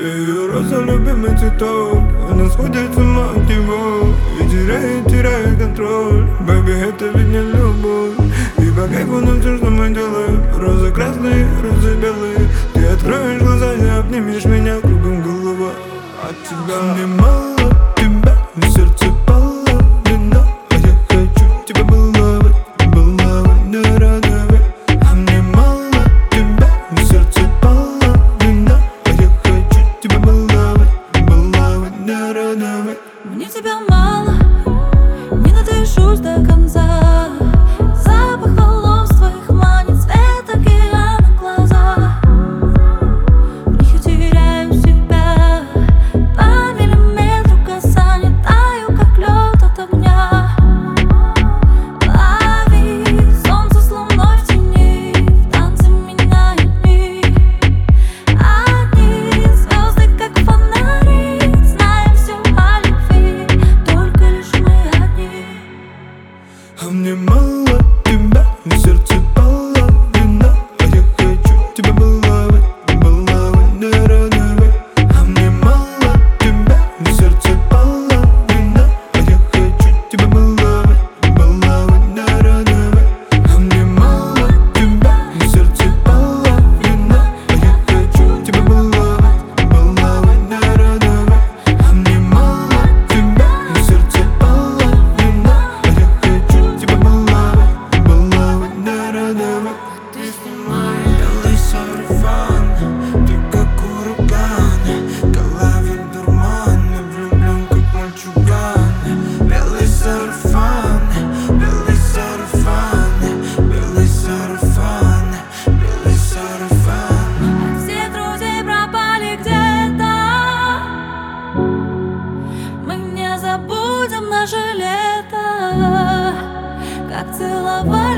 Ее роза любимый цветок, она сходит с ума от него и теряет контроль. Бэби, это ведь не любовь. И по кайфу нам все, что мы делаем. Розы красные, розы белые. Ты откроешь глаза и обнимешь меня, кругом голова от тебя. Мне мало тебя, в сердце половина, а я хочу тебя баловать, баловать, да радовать. А мне мало тебя, в сердце половина, а я хочу тебя баловать, баловать, да радовать. Мне тебя мало, не надышусь до конца. Запах волос твоих манит, цвет океана глаза. В них я теряю себя, по миллиметру касания таю, как лед от огня. Лови солнце с луной в тени, в танце меняют дни. Одни звезды, как фонари, знаем все о любви, только лишь мы одни. А мне мало тебя, в сердце половина, а я хочу тебя баловать, баловать, да радовать. А мне мало тебя, в сердце половина, а я хочу тебя баловать, баловать, да радовать. А мне мало тебя, в сердце половина, а я хочу тебя баловать, баловать, да радовать. А мне мало тебя, в сердце половина, а я хочу тебя баловать, баловать, да радовать. Ты снимай белый сарафан, ты как ураган, голове дурман, я влюблен как мальчуган. Белый сарафан, белый сарафан, белый сарафан, белый сарафан. Все друзей пропали где-то, мы не забудем наше лето, как целовать.